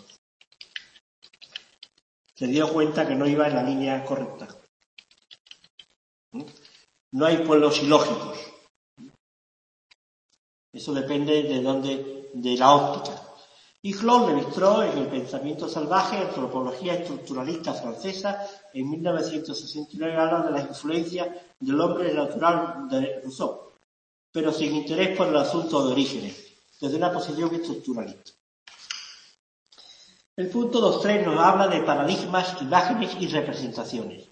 Se dio cuenta que no iba en la línea correcta. No hay pueblos ilógicos. Eso depende de la óptica. Y Claude Lévi-Strauss, en El pensamiento salvaje, antropología estructuralista francesa, en 1969 habla de las influencias del hombre natural de Rousseau, pero sin interés por el asunto de orígenes, desde una posición estructuralista. El punto 2.3 nos habla de paradigmas, imágenes y representaciones.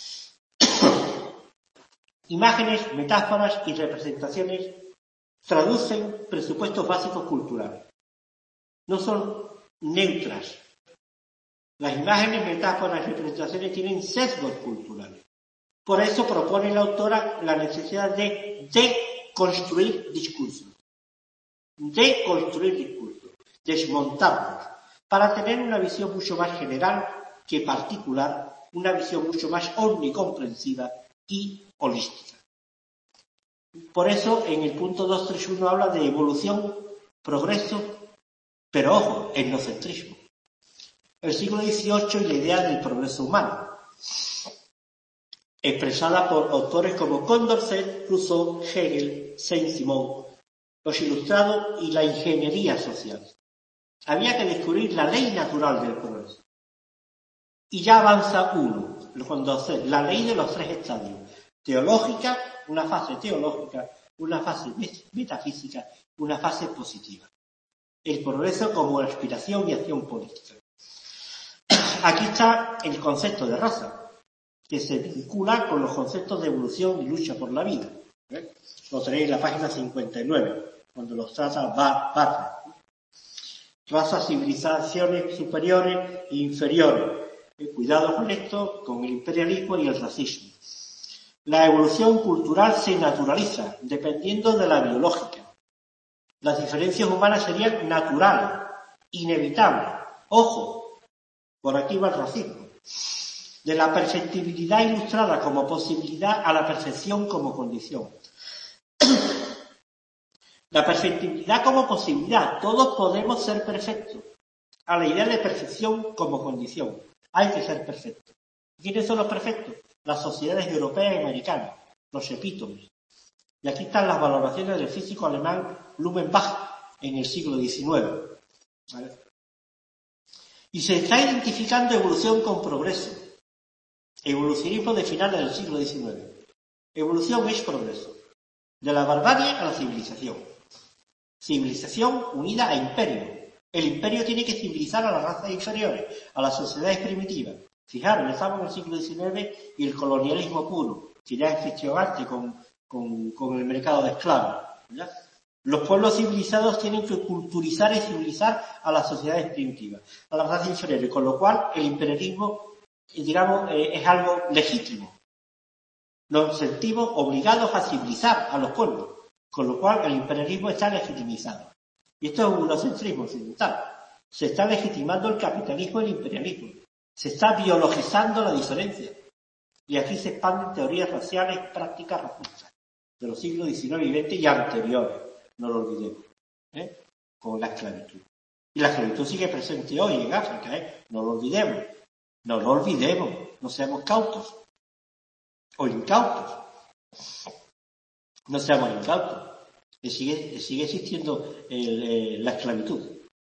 Imágenes, metáforas y representaciones traducen presupuestos básicos culturales. No son neutras. Las imágenes, metáforas y representaciones tienen sesgos culturales. Por eso propone la autora la necesidad de deconstruir discursos. Desmontarlos, para tener una visión mucho más general que particular, una visión mucho más omnicomprensiva y holística. Por eso, en el punto 231 habla de evolución, progreso, pero ojo, etnocentrismo. El siglo XVIII y la idea del progreso humano, expresada por autores como Condorcet, Rousseau, Hegel, Saint-Simon, los ilustrados y la ingeniería social. Había que descubrir la ley natural del progreso. Y ya avanza uno, Condorcet, la ley de los 3 estadios. Teológica, una fase teológica, una fase metafísica, una fase positiva. El progreso como aspiración y acción política. Aquí está el concepto de raza, que se vincula con los conceptos de evolución y lucha por la vida. Lo tenéis en la página 59, cuando los trata Barra. Razas, civilizaciones superiores e inferiores. Cuidado con esto, con el imperialismo y el racismo. La evolución cultural se naturaliza, dependiendo de la biológica. Las diferencias humanas serían naturales, inevitables. Ojo, por aquí va el racismo. De la perfectibilidad ilustrada como posibilidad a la perfección como condición. La perfectibilidad como posibilidad. Todos podemos ser perfectos. A la idea de perfección como condición. Hay que ser perfectos. ¿Quiénes son los perfectos? Las sociedades europeas y americanas, los epítomes. Y aquí están las valoraciones del físico alemán Blumenbach en el siglo XIX. ¿Vale? Y se está identificando evolución con progreso. Evolucionismo de finales del siglo XIX. Evolución es progreso. De la barbarie a la civilización. Civilización unida a imperio. El imperio tiene que civilizar a las razas inferiores, a las sociedades primitivas. Fijaros, ya estamos en el siglo XIX y el colonialismo puro, que ya existió antes con el mercado de esclavos. ¿Ya? Los pueblos civilizados tienen que culturizar y civilizar a las sociedades primitivas, a las razas inferiores, con lo cual el imperialismo, digamos, es algo legítimo. Nos sentimos obligados a civilizar a los pueblos, con lo cual el imperialismo está legitimizado. Y esto es un eurocentrismo occidental. Se está legitimando el capitalismo y el imperialismo. Se está biologizando la diferencia. Y aquí se expanden teorías raciales, prácticas racistas, de los siglos XIX y XX y anteriores, no lo olvidemos, con la esclavitud. Y la esclavitud sigue presente hoy en África, no lo olvidemos. No lo olvidemos, no seamos cautos. O incautos. No seamos incautos. Que sigue existiendo la esclavitud.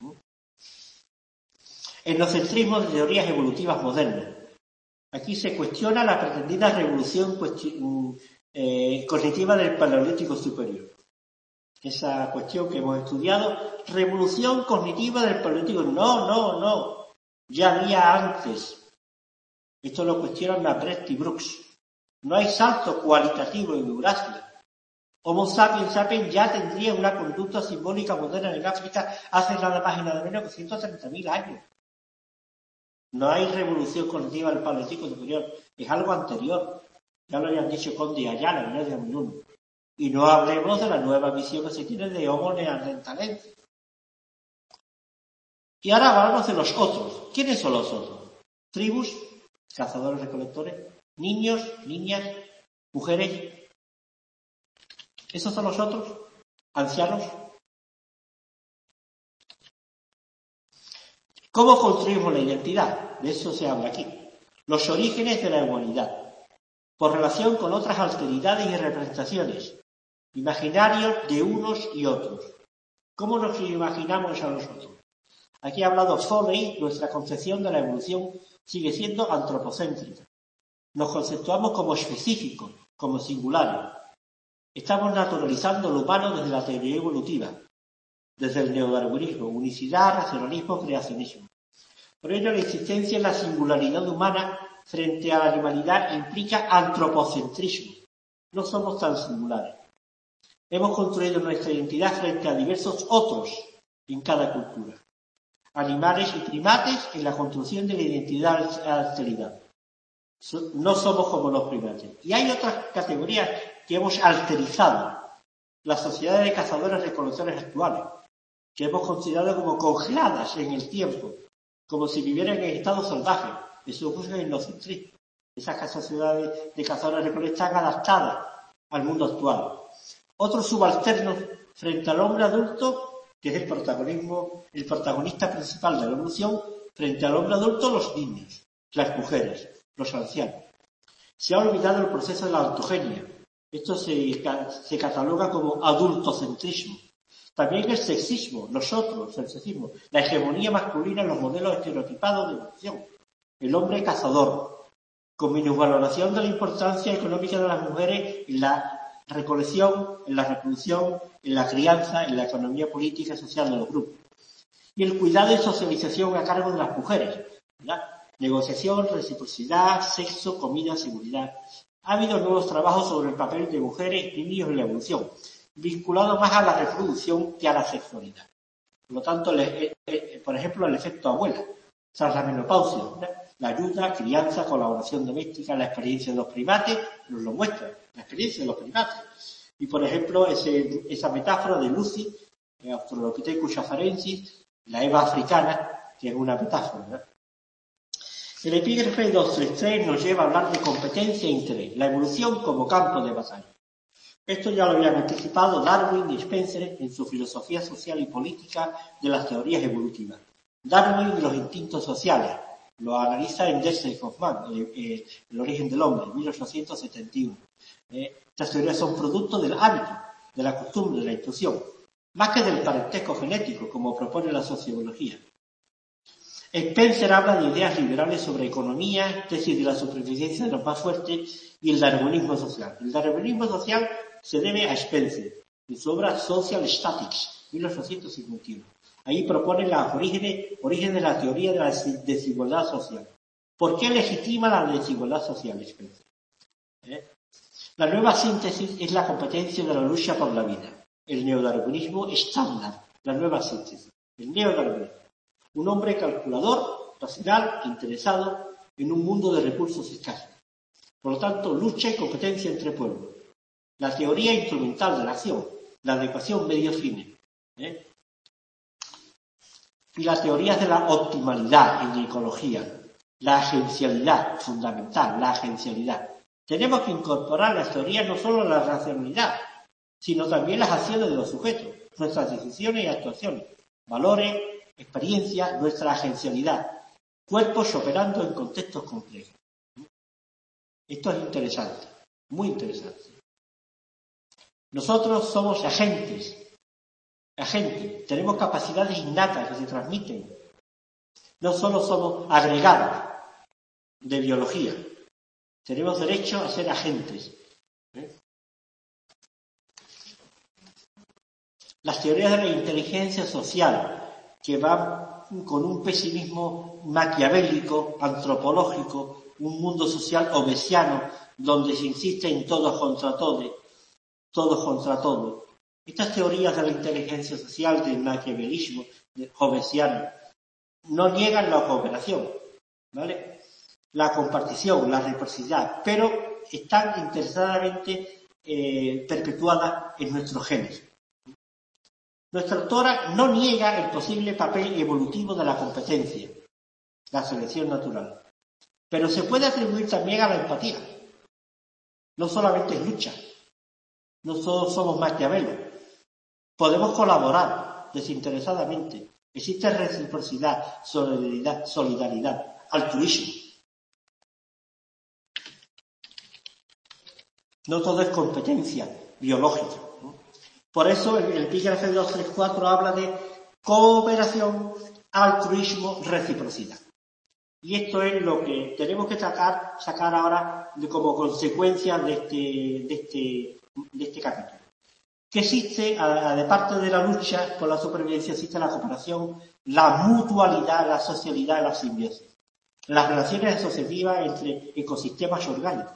Etnocentrismo de teorías evolutivas modernas. Aquí se cuestiona la pretendida revolución cognitiva del Paleolítico superior. Esa cuestión que hemos estudiado, revolución cognitiva del Paleolítico. No. Ya había antes. Esto lo cuestionan Naprest y Brooks. No hay salto cualitativo en Eurasia. Homo sapiens sapiens ya tendría una conducta simbólica moderna en África hace nada más y nada menos que 130.000 años. No hay revolución cognitiva del Paleolítico superior, es algo anterior. Ya lo habían dicho Conde y Ayala en el año 2001. Y no hablemos de la nueva visión que se tiene de Homo neanderthalensis. Y ahora hablamos de los otros. ¿Quiénes son los otros? Tribus, cazadores recolectores, niños, niñas, mujeres. ¿Esos son los otros? ¿Ancianos? ¿Cómo construimos la identidad? De eso se habla aquí. Los orígenes de la humanidad, por relación con otras alteridades y representaciones, imaginarios de unos y otros. ¿Cómo nos imaginamos a nosotros? Aquí ha hablado Foley, nuestra concepción de la evolución sigue siendo antropocéntrica. Nos conceptuamos como específicos, como singulares. Estamos naturalizando lo humano desde la teoría evolutiva, desde el neodarwinismo, unicidad, racionalismo, creacionismo. Por ello, la insistencia en la singularidad humana frente a la animalidad implica antropocentrismo. No somos tan singulares. Hemos construido nuestra identidad frente a diversos otros en cada cultura. Animales y primates en la construcción de la identidad de la alteridad. No somos como los primates. Y hay otras categorías que hemos alterizado. Las sociedades de cazadores-recolectores actuales, que hemos considerado como congeladas en el tiempo, como si vivieran en estado salvaje. Eso ocurre en el etnocentrismo. Esas sociedades de cazadores-recolectores están adaptadas al mundo actual. Otros subalternos frente al hombre adulto, que es el protagonista principal de la evolución, frente al hombre adulto, los niños, las mujeres, los ancianos. Se ha olvidado el proceso de la autogenia. Esto se cataloga como adultocentrismo. También el sexismo, nosotros, el sexismo, la hegemonía masculina en los modelos estereotipados de evolución. El hombre cazador, con minusvaloración de la importancia económica de las mujeres en la recolección, en la reproducción, en la crianza, en la economía política y social de los grupos. Y el cuidado y socialización a cargo de las mujeres, ¿verdad? Negociación, reciprocidad, sexo, comida, seguridad. Ha habido nuevos trabajos sobre el papel de mujeres y niños en la evolución, vinculado más a la reproducción que a la sexualidad. Por lo tanto, por ejemplo, el efecto abuela, tras la menopausia, ¿verdad? La ayuda, crianza, colaboración doméstica, la experiencia de los primates, nos lo muestra, la experiencia de los primates. Y, por ejemplo, esa metáfora de Lucy, Australopithecus afarensis, la Eva africana, que es una metáfora, ¿verdad? El epígrafe 233 nos lleva a hablar de competencia e interés, la evolución como campo de batalla. Esto ya lo habían anticipado Darwin y Spencer en su filosofía social y política de las teorías evolutivas. Darwin y los instintos sociales, lo analiza en Desert of Man, el origen del hombre, en 1871. Estas teorías son producto del hábito, de la costumbre, de la intuición, más que del parentesco genético, como propone la sociología. Spencer habla de ideas liberales sobre economía, tesis de la supervivencia de los más fuertes y el darwinismo social. El darwinismo social se debe a Spencer, en su obra Social Statics, 1851. Ahí propone los orígenes de la teoría de la desigualdad social. ¿Por qué legitima la desigualdad social, Spencer? La nueva síntesis es la competencia de la lucha por la vida. El neodarwinismo estándar, la nueva síntesis. El neodarwinismo. Un hombre calculador, racional, interesado en un mundo de recursos escasos. Por lo tanto, lucha y competencia entre pueblos. La teoría instrumental de la acción, la adecuación medio-fines. Y las teorías de la optimalidad en ecología, la agencialidad, fundamental, la agencialidad. Tenemos que incorporar las teorías no solo a la racionalidad, sino también las acciones de los sujetos, nuestras decisiones y actuaciones, valores, experiencia, nuestra agencialidad, cuerpos operando en contextos complejos. Esto es interesante, muy interesante. Nosotros somos agentes, tenemos capacidades innatas que se transmiten. No solo somos agregados de biología, tenemos derecho a ser agentes. Las teorías de la inteligencia social, que van con un pesimismo maquiavélico, antropológico, un mundo social obesiano, donde se insiste en todos contra todos. Estas teorías de la inteligencia social, del maquiavelismo obesiano, no niegan la cooperación, ¿vale? La compartición, la reciprocidad, pero están interesadamente perpetuadas en nuestros genes. Nuestra autora no niega el posible papel evolutivo de la competencia, la selección natural, pero se puede atribuir también a la empatía. No solamente es lucha, no solo somos Maquiavelo. Podemos colaborar desinteresadamente. Existe reciprocidad, solidaridad, altruismo. No todo es competencia biológica, ¿no? Por eso el epígrafe 234 habla de cooperación, altruismo, reciprocidad. Y esto es lo que tenemos que sacar ahora como consecuencia de este capítulo. Que existe, de parte de la lucha por la supervivencia, existe la cooperación, la mutualidad, la socialidad, la simbiosis. Las relaciones asociativas entre ecosistemas orgánicos,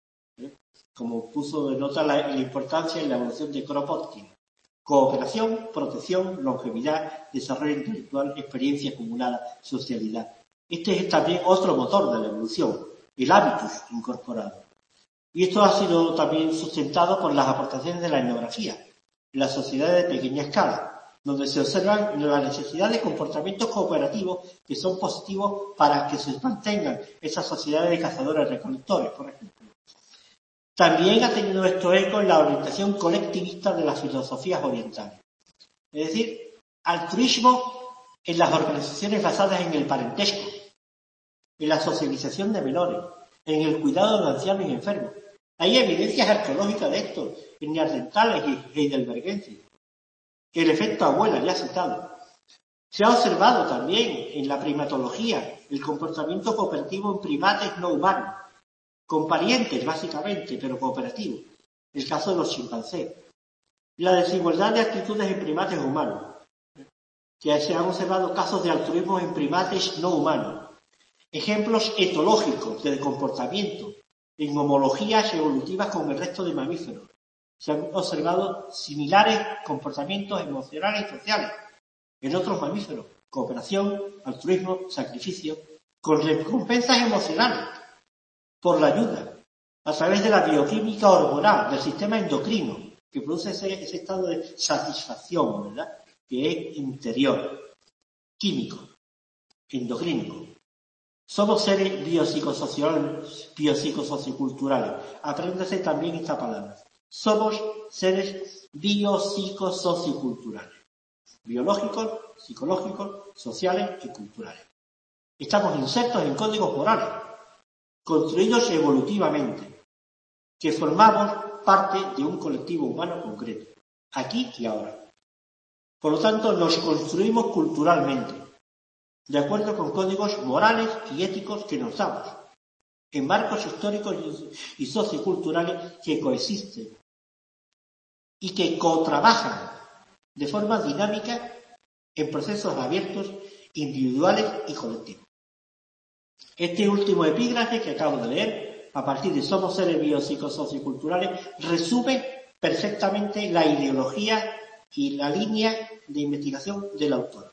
como puso de nota la importancia en la evolución de Kropotkin. Cooperación, protección, longevidad, desarrollo intelectual, experiencia acumulada, socialidad. Este es también otro motor de la evolución, el hábitus incorporado. Y esto ha sido también sustentado por las aportaciones de la etnografía, en las sociedades de pequeña escala, donde se observan la necesidad de comportamientos cooperativos que son positivos para que se mantengan esas sociedades de cazadores-recolectores, por ejemplo. También ha tenido esto eco en la orientación colectivista de las filosofías orientales. Es decir, altruismo en las organizaciones basadas en el parentesco, en la socialización de menores, en el cuidado de ancianos y enfermos. Hay evidencias arqueológicas de esto, en neandertales y heidelbergenses. El efecto abuela, ya citado. Se ha observado también en la primatología el comportamiento cooperativo en primates no humanos, con parientes básicamente, pero cooperativos. El caso de los chimpancés. La desigualdad de actitudes en primates humanos. Que se han observado casos de altruismo en primates no humanos. Ejemplos etológicos de comportamiento en homologías evolutivas con el resto de mamíferos. Se han observado similares comportamientos emocionales y sociales en otros mamíferos. Cooperación, altruismo, sacrificio, con recompensas emocionales por la ayuda, a través de la bioquímica hormonal, del sistema endocrino, que produce ese estado de satisfacción, ¿verdad?, que es interior, químico, endocrino. Somos seres biopsicosocioculturales. Apréndase también esta palabra. Somos seres biopsicosocioculturales. Biológicos, psicológicos, sociales y culturales. Estamos insertos en códigos morales, construidos evolutivamente, que formamos parte de un colectivo humano concreto, aquí y ahora. Por lo tanto, nos construimos culturalmente, de acuerdo con códigos morales y éticos que nos damos, en marcos históricos y socioculturales que coexisten y que cotrabajan de forma dinámica en procesos abiertos, individuales y colectivos. Este último epígrafe que acabo de leer, a partir de Somos seres biopsicosocioculturales, resume perfectamente la ideología y la línea de investigación del autor.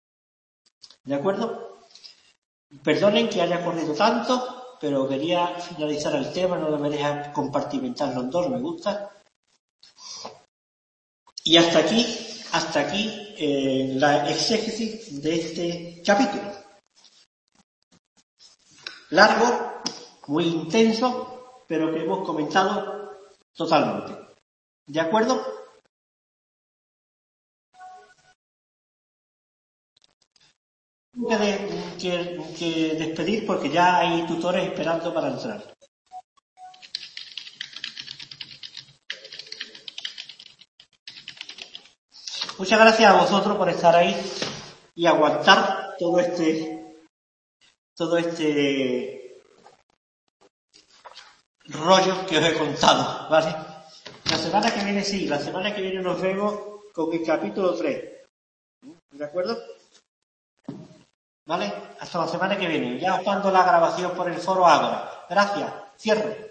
¿De acuerdo? Perdonen que haya corrido tanto, pero quería finalizar el tema, no me dejan compartimentarlo en dos, me gusta. Y hasta aquí la exégesis de este capítulo. Largo, muy intenso, pero que hemos comentado totalmente. ¿De acuerdo? Tengo que despedir porque ya hay tutores esperando para entrar. Muchas gracias a vosotros por estar ahí y aguantar todo este rollo que os he contado, ¿vale? La semana que viene nos vemos con el capítulo 3. ¿De acuerdo? ¿Vale? Hasta la semana que viene. Ya os mando la grabación por el foro Ágora. Gracias. Cierro.